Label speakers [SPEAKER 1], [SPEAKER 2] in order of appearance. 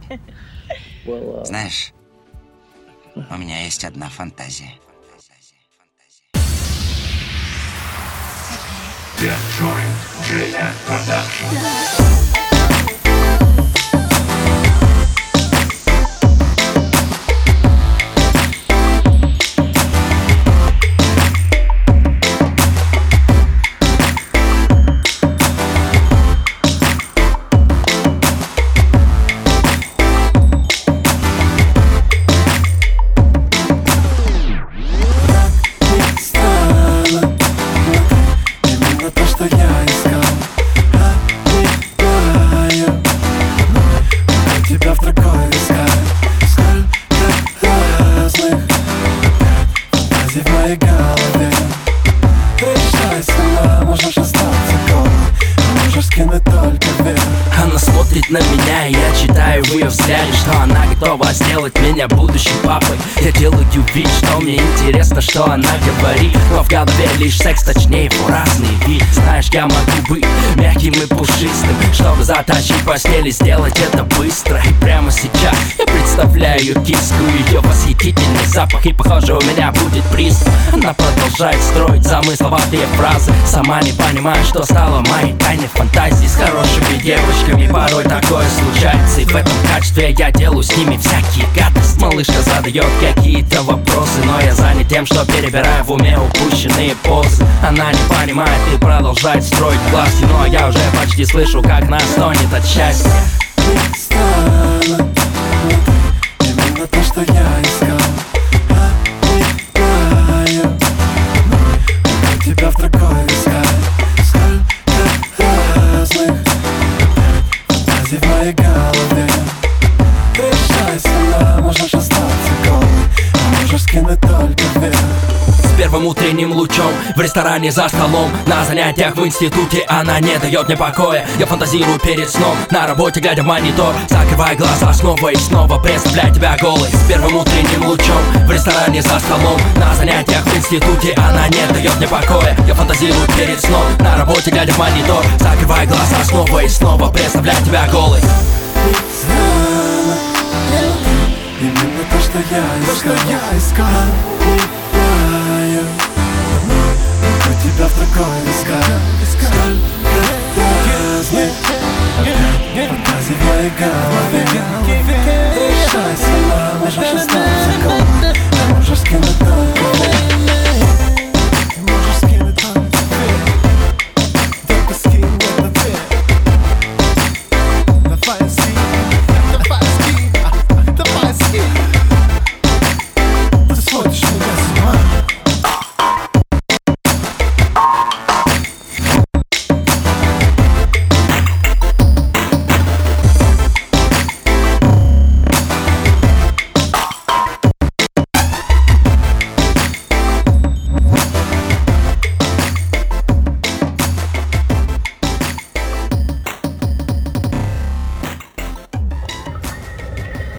[SPEAKER 1] Знаешь, у меня есть одна фантазия.
[SPEAKER 2] Она смотрит на меня, и я читаю в ее взгляде, что она готова сделать меня будущим папой. Я делаю вид, что мне интересно, что она говорит, но в голове лишь секс, точнее его разный вид. Знаешь, я могу быть мягким и пушистым, чтобы затащить в постель и сделать это быстро. И прямо сейчас я представляю ее киску, ее восхитительный запах, и похоже у меня будет приз. Она продолжает строить замысловатые фразы, сама не понимая, что стало моей тайной фантазией. С хорошими девочками порой такое случается, и в этом качестве я делаю с ними всякие гадости. Малышка задает какие-то вопросы, но я занят тем, что перебираю в уме упущенные позы. Она не понимает и продолжает строить глазки, но я уже почти слышу, как нас тонет от счастья.
[SPEAKER 3] Именно то, что я искал. Тебя в другой искать. Сколько разных фантазий в моей голове. Решай сама, можешь остаться голой, а можешь скинуть только вверх.
[SPEAKER 2] С первым утренним лучом в ресторане за столом, на занятиях в институте она не дает мне покоя. Я фантазирую перед сном, на работе глядя в монитор, закрывая глаза снова и снова, представляя тебя голой. С первым утренним лучом в ресторане за столом, на занятиях в институте она не дает мне покоя. Я фантазирую перед сном, на работе глядя в монитор, закрывая глаза снова и снова, представляя тебя голой.
[SPEAKER 3] Именно то, что я искал. Могу тебя в другой искать. Сколько разных фантазий в моей голове. Решай сама, можешь остаться голой, а можешь скинуть